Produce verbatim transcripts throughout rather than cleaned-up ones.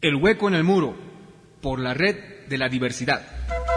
El hueco en el muro, por la red de la diversidad.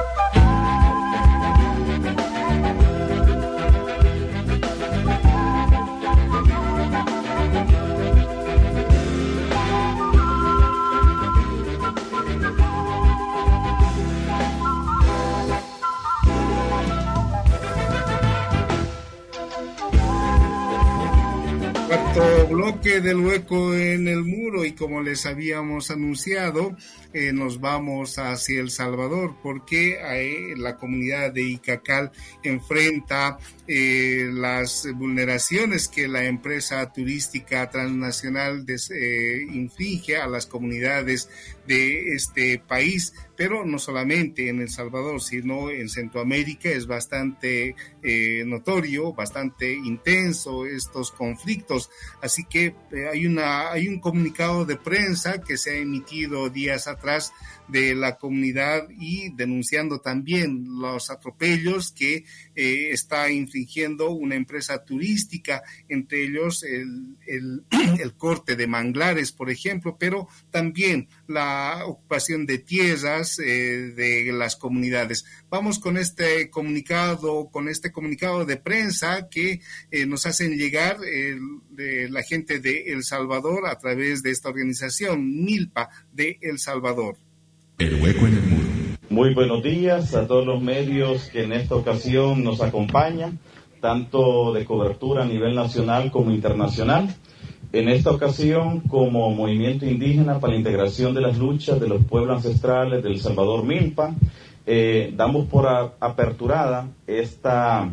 Cuarto bloque del hueco en el muro, y como les habíamos anunciado, eh, nos vamos hacia El Salvador porque eh, la comunidad de Icacal enfrenta eh, las vulneraciones que la empresa turística transnacional des, eh, inflige a las comunidades de este país, pero no solamente en El Salvador, sino en Centroamérica. Es bastante eh, notorio, bastante intenso estos conflictos. Así que eh, hay una hay un comunicado de prensa que se ha emitido días atrás de la comunidad y denunciando también los atropellos que eh, está infringiendo una empresa turística, entre ellos el, el, el corte de manglares, por ejemplo, pero también la ocupación de tierras eh, de las comunidades. Vamos con este comunicado, con este comunicado de prensa que eh, nos hacen llegar eh, de la gente de El Salvador a través de esta organización MILPA de El Salvador. El hueco en el muro. Muy buenos días a todos los medios que en esta ocasión nos acompañan, tanto de cobertura a nivel nacional como internacional. En esta ocasión, como Movimiento Indígena para la Integración de las Luchas de los Pueblos Ancestrales de El Salvador, MILPA, eh, damos por a, aperturada esta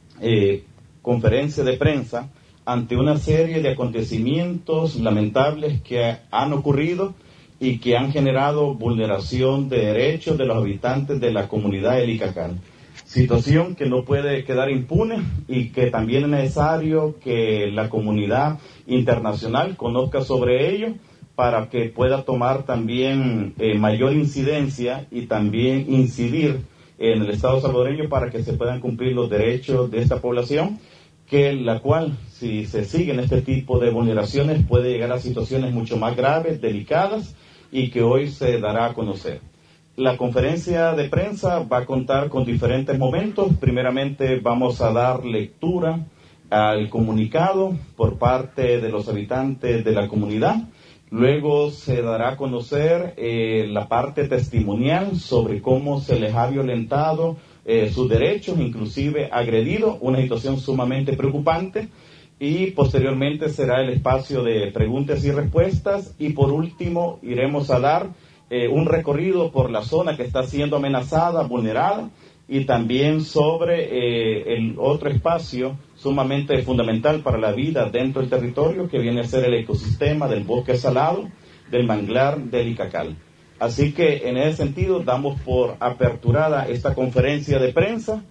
eh, conferencia de prensa ante una serie de acontecimientos lamentables que han ocurrido y que han generado vulneración de derechos de los habitantes de la comunidad del Icacal. Situación que no puede quedar impune y que también es necesario que la comunidad internacional conozca sobre ello para que pueda tomar también eh, mayor incidencia y también incidir en el Estado salvadoreño para que se puedan cumplir los derechos de esta población, que la cual, si se siguen este tipo de vulneraciones, puede llegar a situaciones mucho más graves, delicadas, y que hoy se dará a conocer. La conferencia de prensa va a contar con diferentes momentos. Primeramente vamos a dar lectura al comunicado por parte de los habitantes de la comunidad. Luego se dará a conocer eh, la parte testimonial sobre cómo se les ha violentado eh, sus derechos, inclusive agredido, una situación sumamente preocupante. Y posteriormente será el espacio de preguntas y respuestas, y por último iremos a dar eh, un recorrido por la zona que está siendo amenazada, vulnerada, y también sobre eh, el otro espacio sumamente fundamental para la vida dentro del territorio, que viene a ser el ecosistema del bosque salado, del manglar del Icacal. Así que en ese sentido damos por aperturada esta conferencia de prensa.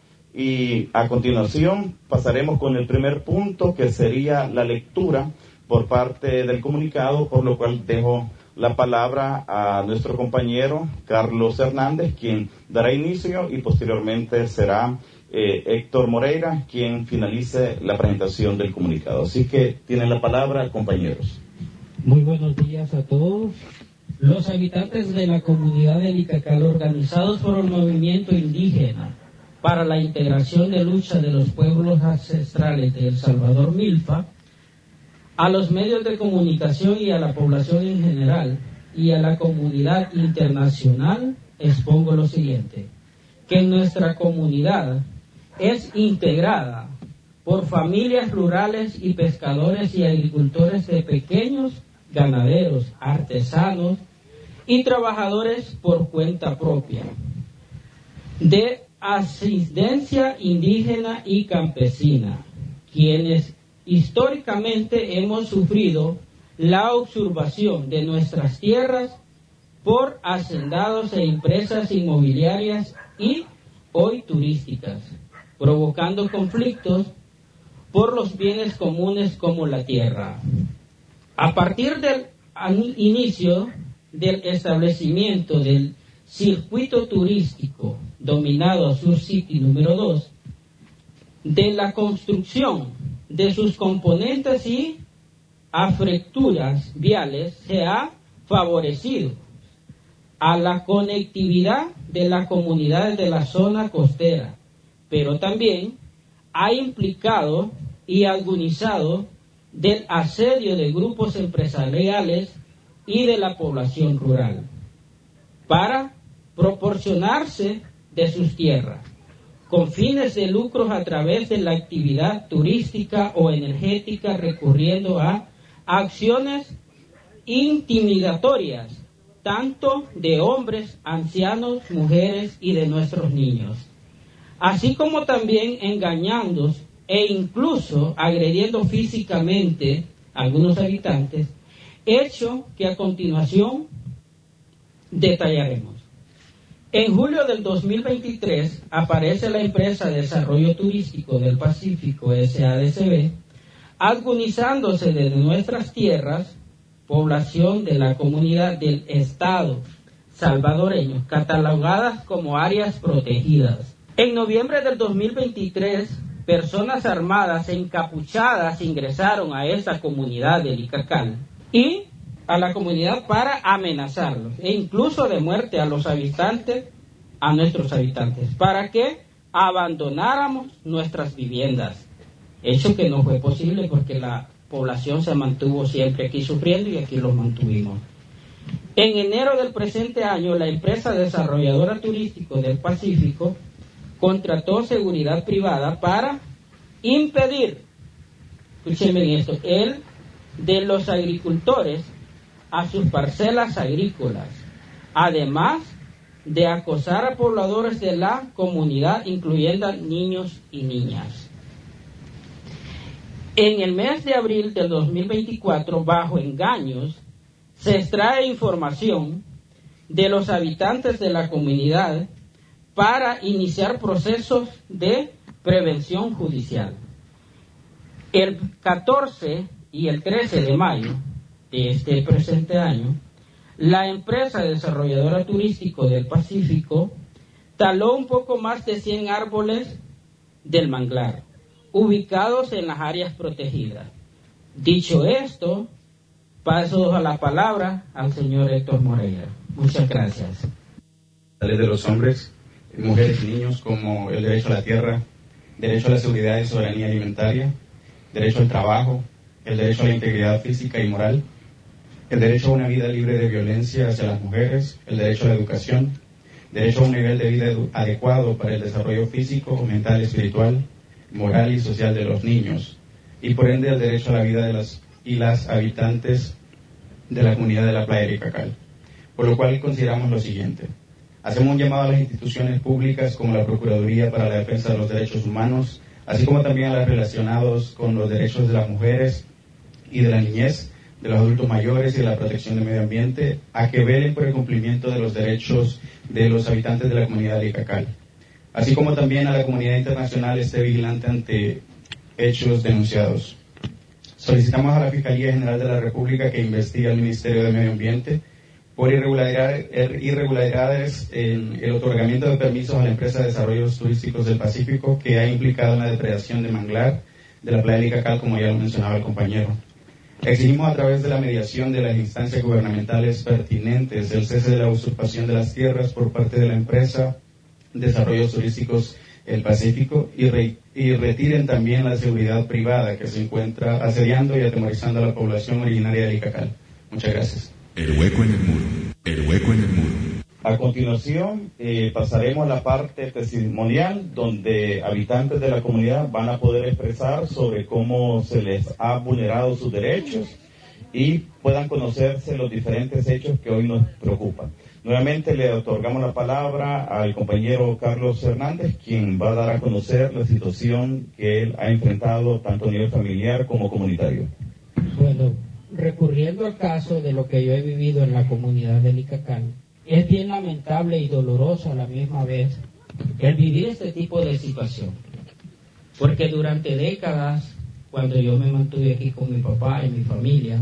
Y a continuación pasaremos con el primer punto, que sería la lectura por parte del comunicado, por lo cual dejo la palabra a nuestro compañero Carlos Hernández, quien dará inicio, y posteriormente será eh, Héctor Moreira quien finalice la presentación del comunicado. Así que tienen la palabra, compañeros. Muy buenos días a todos. Los habitantes de la comunidad del Icacal, organizados por el movimiento indígena para la integración de lucha de los pueblos ancestrales de El Salvador, MILPA, a los medios de comunicación y a la población en general y a la comunidad internacional, expongo lo siguiente: que nuestra comunidad es integrada por familias rurales y pescadores y agricultores de pequeños ganaderos, artesanos y trabajadores por cuenta propia, de asistencia indígena y campesina, quienes históricamente hemos sufrido la usurpación de nuestras tierras por hacendados e empresas inmobiliarias y hoy turísticas, provocando conflictos por los bienes comunes como la tierra. A partir del inicio del establecimiento del circuito turístico dominado Sur City número dos, de la construcción de sus componentes y afracturas viales, se ha favorecido a la conectividad de las comunidades de la zona costera, pero también ha implicado y agonizado del asedio de grupos empresariales y de la población rural para proporcionarse de sus tierras con fines de lucros a través de la actividad turística o energética, recurriendo a acciones intimidatorias tanto de hombres, ancianos, mujeres y de nuestros niños, así como también engañando e incluso agrediendo físicamente a algunos habitantes, hecho que a continuación detallaremos. En julio del dos mil veintitrés aparece la empresa de Desarrollo Turístico del Pacífico, S A D C B, agonizándose desde nuestras tierras, población de la comunidad del Estado salvadoreño, catalogadas como áreas protegidas. En noviembre del dos mil veintitrés, personas armadas encapuchadas ingresaron a esa comunidad del Icacal y a la comunidad para amenazarlos e incluso de muerte a los habitantes, a nuestros habitantes, para que abandonáramos nuestras viviendas. Hecho que no fue posible porque la población se mantuvo siempre aquí sufriendo y aquí los mantuvimos. En enero del presente año, la empresa desarrolladora turística del Pacífico contrató seguridad privada para impedir, escúchenme bien esto, el de los agricultores a sus parcelas agrícolas, además de acosar a pobladores de la comunidad, incluyendo niños y niñas. En el mes de abril del dos mil veinticuatro, bajo engaños, se extrae información de los habitantes de la comunidad para iniciar procesos de prevención judicial. El catorce y el trece de mayo de este presente año, la empresa desarrolladora turístico del Pacífico taló un poco más de cien árboles del manglar, ubicados en las áreas protegidas. Dicho esto, paso a la palabra al señor Héctor Moreira. Muchas gracias. La ley de los hombres, mujeres y niños, como el derecho a la tierra, derecho a la seguridad y soberanía alimentaria, derecho al trabajo, el derecho a la integridad física y moral, el derecho a una vida libre de violencia hacia las mujeres, el derecho a la educación, derecho a un nivel de vida adecuado para el desarrollo físico, mental, espiritual, moral y social de los niños, y por ende el derecho a la vida de las y las habitantes de la comunidad de la playa de Icacal. Por lo cual consideramos lo siguiente. Hacemos un llamado a las instituciones públicas como la Procuraduría para la Defensa de los Derechos Humanos, así como también a las relacionados con los derechos de las mujeres y de la niñez, de los adultos mayores y de la protección del medio ambiente, a que velen por el cumplimiento de los derechos de los habitantes de la comunidad de Icacal, así como también a la comunidad internacional esté vigilante ante hechos denunciados. Solicitamos a la Fiscalía General de la República que investigue al Ministerio de Medio Ambiente por irregularidades, irregularidades en el otorgamiento de permisos a la empresa de desarrollos turísticos del Pacífico que ha implicado en la depredación de manglar de la playa de Icacal, como ya lo mencionaba el compañero. Exigimos a través de la mediación de las instancias gubernamentales pertinentes el cese de la usurpación de las tierras por parte de la empresa Desarrollos Turísticos El Pacífico y, re, y retiren también la seguridad privada que se encuentra asediando y atemorizando a la población originaria de Icacal. Muchas gracias. El hueco en el muro. El hueco en el muro. A continuación eh, pasaremos a la parte testimonial donde habitantes de la comunidad van a poder expresar sobre cómo se les ha vulnerado sus derechos y puedan conocerse los diferentes hechos que hoy nos preocupan. Nuevamente le otorgamos la palabra al compañero Carlos Hernández, quien va a dar a conocer la situación que él ha enfrentado tanto a nivel familiar como comunitario. Bueno, recurriendo al caso de lo que yo he vivido en la comunidad del Icacal, es bien lamentable y doloroso a la misma vez el vivir este tipo de situación. Porque durante décadas, cuando yo me mantuve aquí con mi papá y mi familia,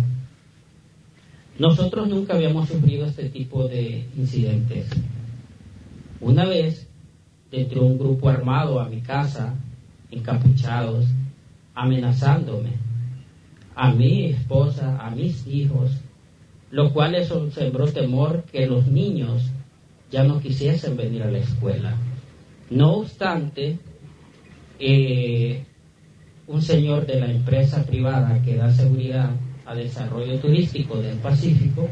nosotros nunca habíamos sufrido este tipo de incidentes. Una vez, entró un grupo armado a mi casa, encapuchados, amenazándome, a mi esposa, a mis hijos, lo cual eso sembró temor que los niños ya no quisiesen venir a la escuela. No obstante, eh, un señor de la empresa privada que da seguridad a desarrollo turístico del Pacífico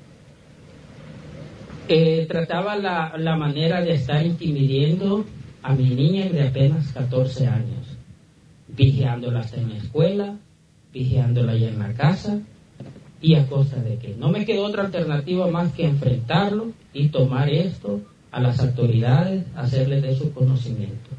eh, trataba la, la manera de estar intimidando a mi niña de apenas catorce años, vigiándola hasta en la escuela, vigiándola allá en la casa, y a costa de que no me quedó otra alternativa más que enfrentarlo y tomar esto a las autoridades, hacerles de su conocimiento.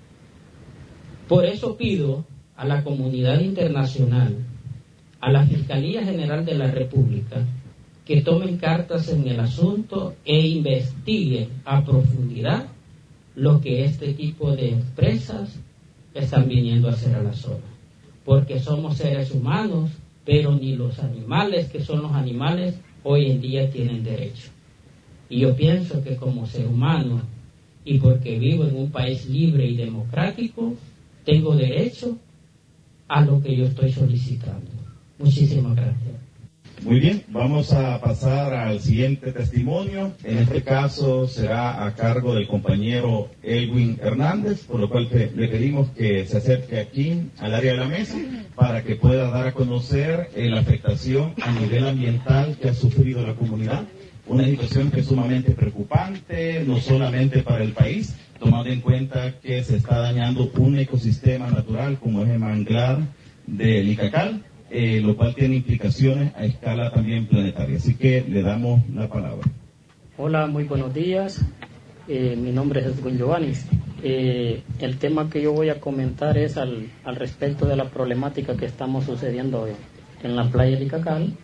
Por eso pido a la comunidad internacional, a la Fiscalía General de la República, que tomen cartas en el asunto e investiguen a profundidad lo que este tipo de empresas están viniendo a hacer a la zona. Porque somos seres humanos, pero ni los animales que son los animales hoy en día tienen derecho. Y yo pienso que como ser humano, y porque vivo en un país libre y democrático, tengo derecho a lo que yo estoy solicitando. Muchísimas gracias. Muy bien, vamos a pasar al siguiente testimonio. En este caso será a cargo del compañero Elwin Hernández, por lo cual te, le pedimos que se acerque aquí al área de la mesa para que pueda dar a conocer eh, la afectación a nivel ambiental que ha sufrido la comunidad. Una situación que es sumamente preocupante, no solamente para el país, tomando en cuenta que se está dañando un ecosistema natural como es el manglar del Icacal, eh, lo cual tiene implicaciones a escala también planetaria. Así que le damos la palabra. Hola, muy buenos días. Eh, mi nombre es Edwin Giovannis. Eh, el tema que yo voy a comentar es al, al respecto de la problemática que estamos sucediendo en, en la playa del Icacal,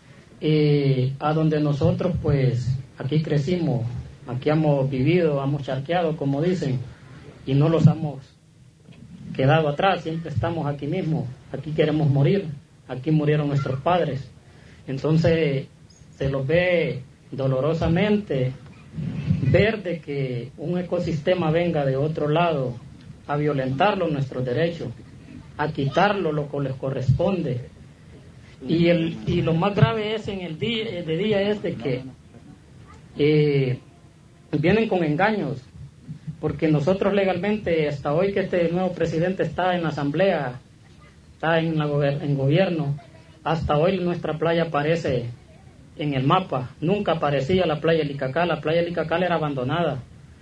eh, a donde nosotros pues aquí crecimos, aquí hemos vivido, hemos charqueado, como dicen, y no los hemos quedado atrás, siempre estamos aquí mismo, aquí queremos morir, aquí murieron nuestros padres. Entonces se los ve dolorosamente ver de que un ecosistema venga de otro lado a violentarlo nuestros derechos, a quitarlo lo que les corresponde. Y, el, y lo más grave es en el día, de día es de que eh, vienen con engaños, porque nosotros legalmente, hasta hoy que este nuevo presidente está en la asamblea, está en, la gober- en gobierno, hasta hoy nuestra playa aparece en el mapa. Nunca aparecía la playa del Icacal, la playa del Icacal era abandonada.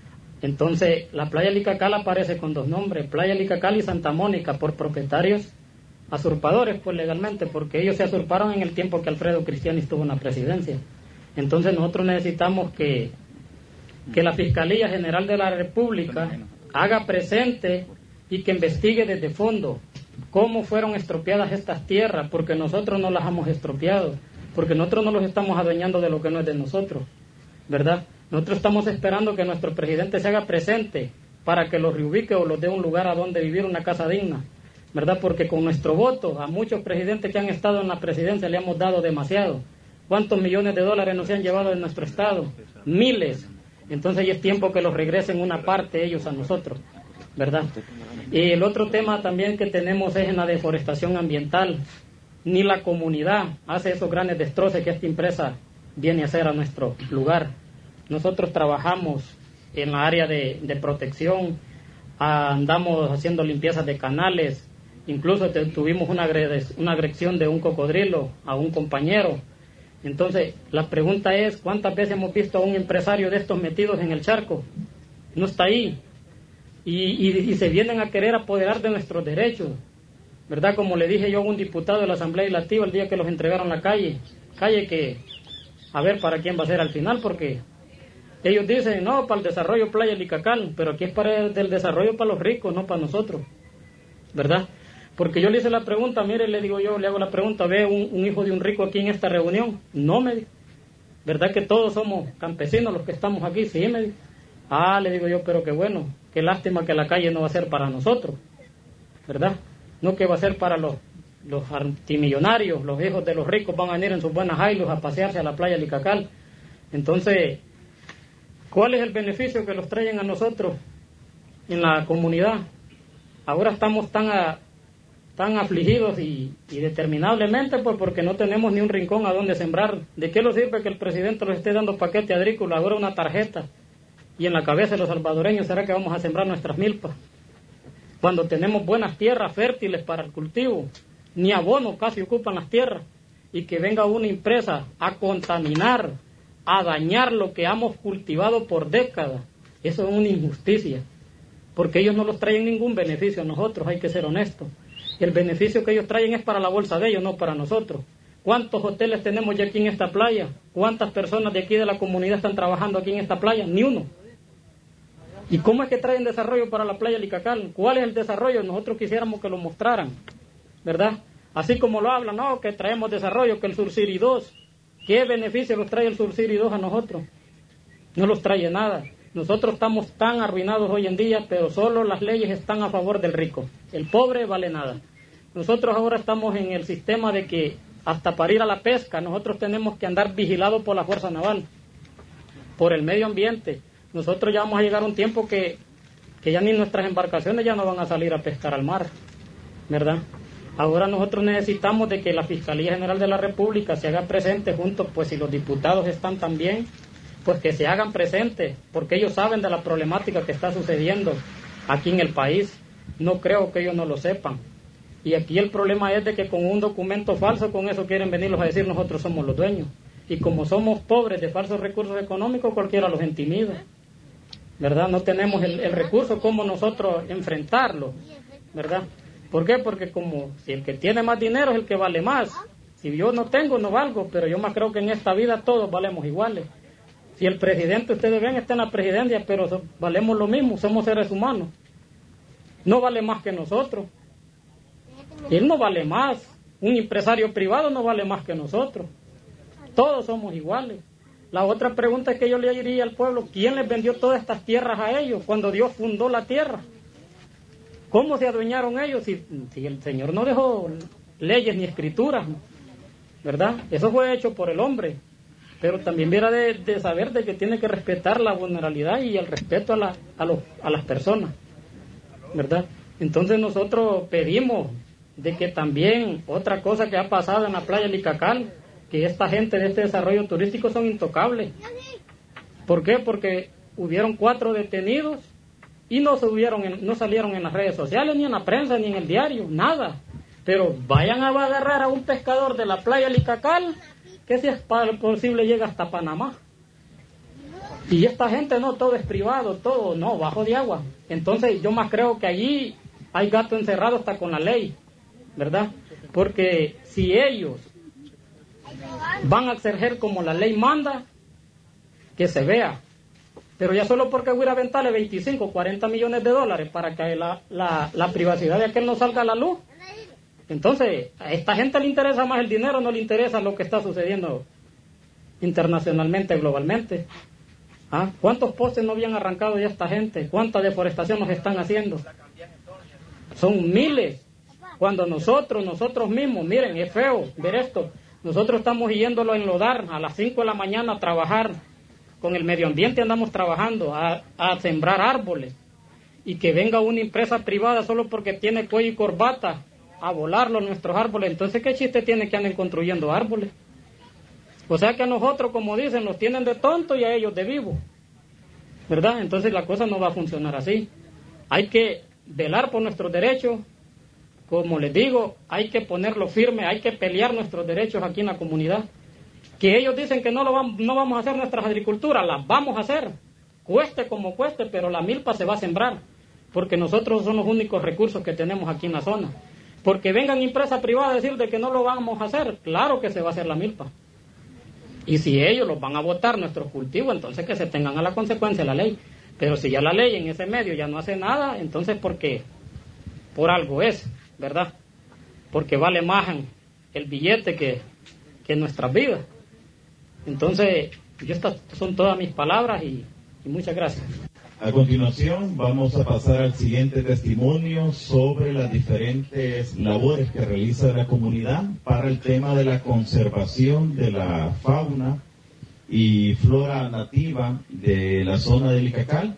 Entonces la playa del Icacal aparece con dos nombres, Playa del Icacal y Santa Mónica, por propietarios usurpadores, pues legalmente, porque ellos se usurparon en el tiempo que Alfredo Cristiani estuvo en la presidencia. Entonces nosotros necesitamos que, que la Fiscalía General de la República haga presente y que investigue desde fondo cómo fueron estropeadas estas tierras, porque nosotros no las hemos estropeado, porque nosotros no los estamos adueñando de lo que no es de nosotros, ¿verdad? Nosotros estamos esperando que nuestro presidente se haga presente para que los reubique o los dé un lugar a donde vivir, una casa digna, ¿verdad? Porque con nuestro voto a muchos presidentes que han estado en la presidencia le hemos dado demasiado. ¿Cuántos millones de dólares nos han llevado de nuestro estado? Miles. Entonces ya es tiempo que los regresen una parte ellos a nosotros, ¿verdad? Y el otro tema también que tenemos es en la deforestación ambiental. Ni la comunidad hace esos grandes destrozos que esta empresa viene a hacer a nuestro lugar. Nosotros trabajamos en la área de, de protección, andamos haciendo limpiezas de canales, incluso te, tuvimos una, agres, una agresión de un cocodrilo a un compañero. Entonces la pregunta es, ¿cuántas veces hemos visto a un empresario de estos metidos en el charco? No está ahí. Y, y, y se vienen a querer apoderar de nuestros derechos, ¿verdad? Como le dije yo a un diputado de la Asamblea Legislativa el día que los entregaron la calle, calle que, a ver para quién va a ser al final, porque ellos dicen, no, para el desarrollo Playa del Icacal, pero aquí es para el del desarrollo para los ricos, no para nosotros, ¿verdad? Porque yo le hice la pregunta, mire, le digo yo, le hago la pregunta, ¿ve un, un hijo de un rico aquí en esta reunión? No, me dijo. ¿Verdad que todos somos campesinos los que estamos aquí? Sí, me dijo. Ah, le digo yo, pero qué bueno, qué lástima que la calle no va a ser para nosotros, ¿verdad? No que va a ser para los, los antimillonarios, los hijos de los ricos van a venir en sus buenas jailos a pasearse a la playa del Icacal. Entonces, ¿cuál es el beneficio que los traen a nosotros en la comunidad? Ahora estamos tan a, tan afligidos y, y determinablemente pues porque no tenemos ni un rincón a donde sembrar. ¿De qué nos sirve que el presidente nos esté dando paquete agrícola, ahora una tarjeta, y en la cabeza de los salvadoreños será que vamos a sembrar nuestras milpas? Cuando tenemos buenas tierras fértiles para el cultivo, ni abono casi ocupan las tierras, y que venga una empresa a contaminar, a dañar lo que hemos cultivado por décadas, eso es una injusticia, porque ellos no los traen ningún beneficio a nosotros, hay que ser honestos. El beneficio que ellos traen es para la bolsa de ellos, no para nosotros. ¿Cuántos hoteles tenemos ya aquí en esta playa? ¿Cuántas personas de aquí de la comunidad están trabajando aquí en esta playa? Ni uno. ¿Y cómo es que traen desarrollo para la playa Licacal? ¿Cuál es el desarrollo? Nosotros quisiéramos que lo mostraran, ¿verdad? Así como lo hablan, no, que traemos desarrollo, que el Surciri dos. ¿Qué beneficio nos trae el Surciri dos a nosotros? No los trae nada. Nosotros estamos tan arruinados hoy en día, pero solo las leyes están a favor del rico. El pobre vale nada. Nosotros ahora estamos en el sistema de que hasta para ir a la pesca nosotros tenemos que andar vigilados por la Fuerza Naval, por el medio ambiente. Nosotros ya vamos a llegar a un tiempo que, que ya ni nuestras embarcaciones ya no van a salir a pescar al mar, ¿verdad? Ahora nosotros necesitamos de que la Fiscalía General de la República se haga presente junto, pues si los diputados están también, pues que se hagan presentes, porque ellos saben de la problemática que está sucediendo aquí en el país. No creo que ellos no lo sepan. Y aquí el problema es de que con un documento falso, con eso quieren venirlos a decir nosotros somos los dueños. Y como somos pobres de falsos recursos económicos, cualquiera los intimida, ¿verdad? No tenemos el, el recurso como nosotros enfrentarlo, ¿verdad? ¿Por qué? Porque como si el que tiene más dinero es el que vale más. Si yo no tengo, no valgo, pero yo más creo que en esta vida todos valemos iguales. Si el presidente, ustedes ven, está en la presidencia, pero so, valemos lo mismo, somos seres humanos. No vale más que nosotros. Él no vale más. Un empresario privado no vale más que nosotros. Todos somos iguales. La otra pregunta es que yo le diría al pueblo, ¿quién les vendió todas estas tierras a ellos cuando Dios fundó la tierra? ¿Cómo se adueñaron ellos si, si el Señor no dejó leyes ni escrituras, ¿verdad? Eso fue hecho por el hombre. Pero también viera de, de saber de que tiene que respetar la vulnerabilidad y el respeto a, la, a, los, a las personas, ¿verdad? Entonces nosotros pedimos de que también otra cosa que ha pasado en la playa Licacal, que esta gente de este desarrollo turístico son intocables. ¿Por qué? Porque hubieron cuatro detenidos y no, subieron en, no salieron en las redes sociales, ni en la prensa, ni en el diario, nada. Pero vayan a agarrar a un pescador de la playa Licacal, que si es posible llega hasta Panamá. Y esta gente no, todo es privado, todo, no, bajo de agua. Entonces yo más creo que allí hay gato encerrado hasta con la ley, ¿verdad? Porque si ellos van a exercer como la ley manda, que se vea. Pero ya solo porque voy a aventarle veinticinco, cuarenta millones de dólares para que la, la, la privacidad de aquel no salga a la luz. Entonces, a esta gente le interesa más el dinero, no le interesa lo que está sucediendo internacionalmente, globalmente. ¿Ah? ¿Cuántos postes no habían arrancado ya esta gente? ¿Cuánta deforestación nos están haciendo? Son miles. Cuando nosotros, nosotros mismos, miren, es feo ver esto. Nosotros estamos yéndolo a enlodar a las cinco de la mañana a trabajar. Con el medio ambiente andamos trabajando, a, a sembrar árboles. Y que venga una empresa privada solo porque tiene cuello y corbata a volarlo nuestros árboles. Entonces, ¿qué chiste tiene que anden construyendo árboles? O sea que a nosotros, como dicen, nos tienen de tonto y a ellos de vivo, ¿verdad? Entonces la cosa no va a funcionar así. Hay que velar por nuestros derechos. Como les digo, hay que ponerlo firme, hay que pelear nuestros derechos aquí en la comunidad. Que ellos dicen que no, lo vamos, no vamos a hacer nuestras agriculturas, las vamos a hacer. Cueste como cueste, pero la milpa se va a sembrar. Porque nosotros son los únicos recursos que tenemos aquí en la zona. Porque vengan empresas privadas a decir de que no lo vamos a hacer, claro que se va a hacer la milpa. Y si ellos los van a votar nuestros cultivos, entonces que se tengan a la consecuencia de la ley. Pero si ya la ley en ese medio ya no hace nada, entonces ¿por qué? Por algo es, ¿verdad? Porque vale más el billete que, que nuestras vidas. Entonces, yo estas son todas mis palabras y, y muchas gracias. A continuación vamos a pasar al siguiente testimonio sobre las diferentes labores que realiza la comunidad para el tema de la conservación de la fauna y flora nativa de la zona de Licacal.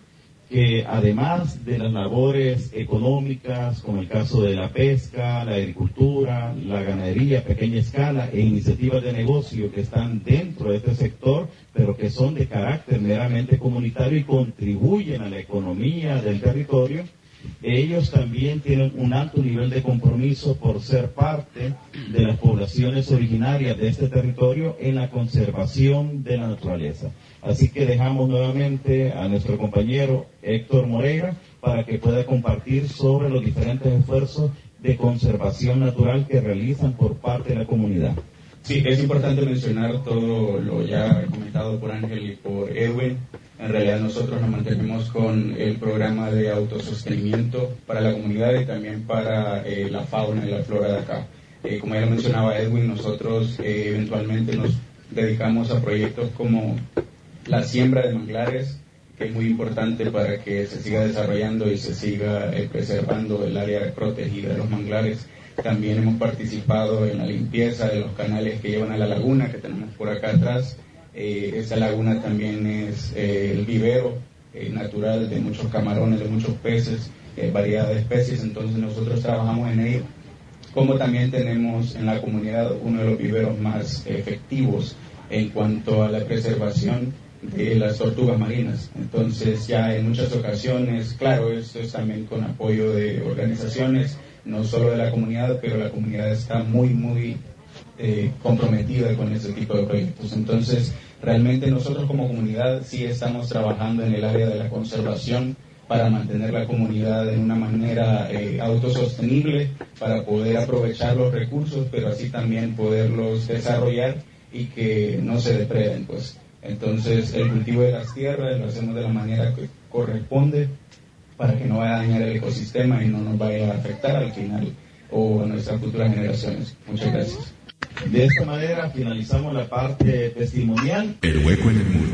que además de las labores económicas, como el caso de la pesca, la agricultura, la ganadería a pequeña escala e iniciativas de negocio que están dentro de este sector, pero que son de carácter meramente comunitario y contribuyen a la economía del territorio, ellos también tienen un alto nivel de compromiso por ser parte de las poblaciones originarias de este territorio en la conservación de la naturaleza. Así que dejamos nuevamente a nuestro compañero Héctor Moreira para que pueda compartir sobre los diferentes esfuerzos de conservación natural que realizan por parte de la comunidad. Sí, es importante mencionar todo lo ya comentado por Ángel y por Edwin. En realidad nosotros nos mantenemos con el programa de autosostenimiento para la comunidad y también para eh, la fauna y la flora de acá. Eh, como ya lo mencionaba Edwin, nosotros eh, eventualmente nos dedicamos a proyectos como la siembra de manglares, que es muy importante para que se siga desarrollando y se siga eh, preservando el área protegida de los manglares. También hemos participado en la limpieza de los canales que llevan a la laguna que tenemos por acá atrás. Eh, esta laguna también es eh, el vivero eh, natural de muchos camarones, de muchos peces, eh, variedad de especies, entonces nosotros trabajamos en ello. Como también tenemos en la comunidad uno de los viveros más efectivos en cuanto a la preservación de las tortugas marinas. Entonces ya en muchas ocasiones, claro, esto es también con apoyo de organizaciones, no solo de la comunidad, pero la comunidad está muy, muy eh, comprometida con este tipo de proyectos. Entonces, realmente nosotros como comunidad sí estamos trabajando en el área de la conservación para mantener la comunidad en una manera eh, autosostenible, para poder aprovechar los recursos, pero así también poderlos desarrollar y que no se depreden, pues. Entonces, el cultivo de las tierras lo hacemos de la manera que corresponde para que no vaya a dañar el ecosistema y no nos vaya a afectar al final o a nuestras futuras generaciones. Muchas gracias. De esta manera finalizamos la parte testimonial. El hueco en el muro.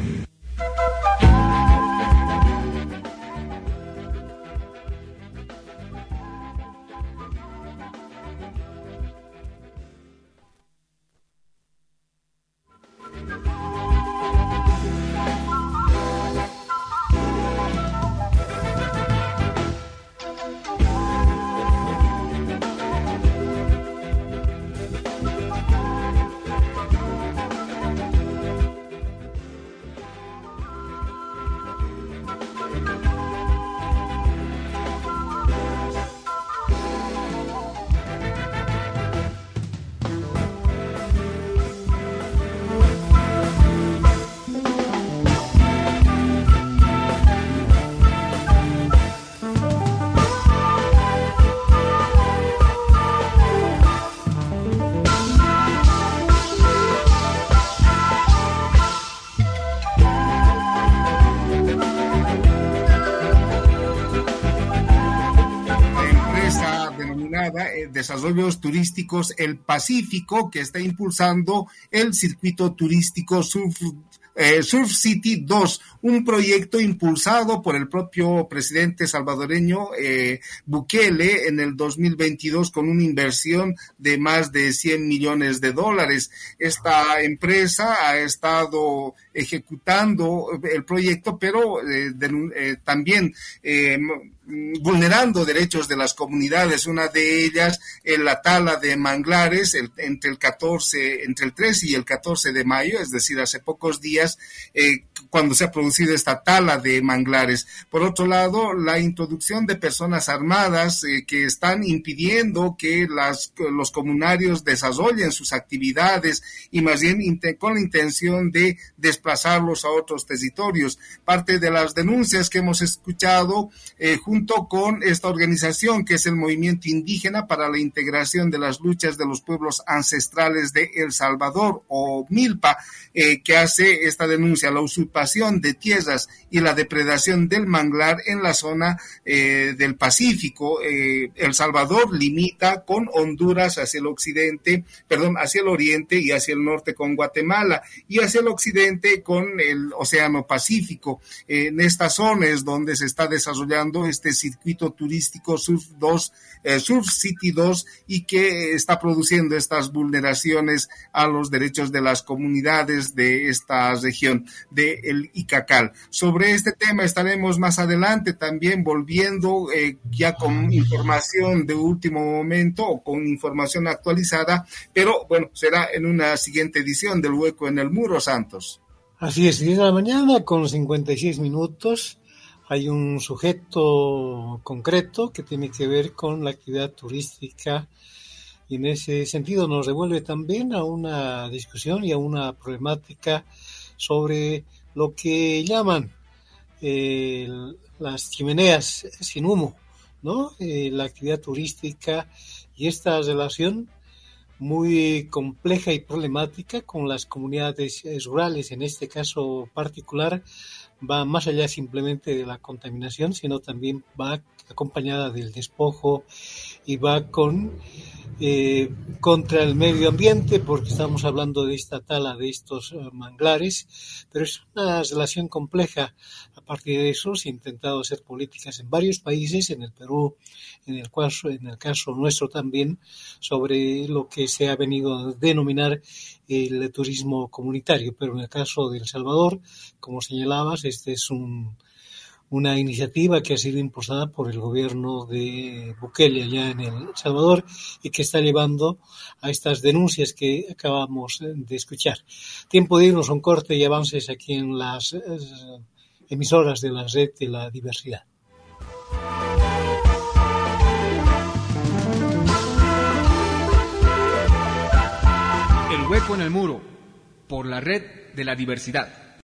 Desarrollos Turísticos El Pacífico, que está impulsando el circuito turístico Surf, eh, Surf City dos, un proyecto impulsado por el propio presidente salvadoreño eh, Bukele en el dos mil veintidós con una inversión de más de cien millones de dólares. Esta empresa ha estado ejecutando el proyecto, pero eh, de, eh, también eh, vulnerando derechos de las comunidades. Una de ellas en la tala de manglares el, entre el catorce, entre el trece y el catorce de mayo, es decir, hace pocos días, eh, cuando se ha producido esta tala de manglares. Por otro lado, la introducción de personas armadas eh, que están impidiendo que las, los comunarios desarrollen sus actividades y más bien inte- con la intención de desplazarlos a otros territorios. Parte de las denuncias que hemos escuchado eh, junto con esta organización que es el Movimiento Indígena para la Integración de las Luchas de los Pueblos Ancestrales de El Salvador, o MILPA, eh, que hace esta denuncia, la usurpación de tierras y la depredación del manglar en la zona eh, del Pacífico. Eh, El Salvador limita con Honduras hacia el occidente, perdón, hacia el oriente y hacia el norte con Guatemala, y hacia el occidente límite con el Océano Pacífico. En esta zona es donde se está desarrollando este circuito turístico Surf dos, eh, Surf City dos, y que está produciendo estas vulneraciones a los derechos de las comunidades de esta región del Icacal. Sobre este tema estaremos más adelante también volviendo eh, ya con información de último momento o con información actualizada, pero bueno, será en una siguiente edición del Hueco en el Muro, Santos. Así es, diez de la mañana con cincuenta y seis minutos. Hay un sujeto concreto que tiene que ver con la actividad turística y en ese sentido nos devuelve también a una discusión y a una problemática sobre lo que llaman eh, las chimeneas sin humo, ¿no? Eh, la actividad turística y esta relación muy compleja y problemática con las comunidades rurales. En este caso particular va más allá simplemente de la contaminación, sino también va acompañada del despojo y va con eh, contra el medio ambiente, porque estamos hablando de esta tala de estos uh, manglares, pero es una relación compleja. A partir de eso se ha intentado hacer políticas en varios países, en el Perú, en el caso, en el caso nuestro también, sobre lo que se ha venido a denominar el turismo comunitario, pero en el caso de El Salvador, como señalabas, este es un una iniciativa que ha sido impulsada por el gobierno de Bukele allá en El Salvador y que está llevando a estas denuncias que acabamos de escuchar. Tiempo de irnos a un corte y avances aquí en las emisoras de la red de la diversidad. El Hueco en el Muro, por la red de la diversidad.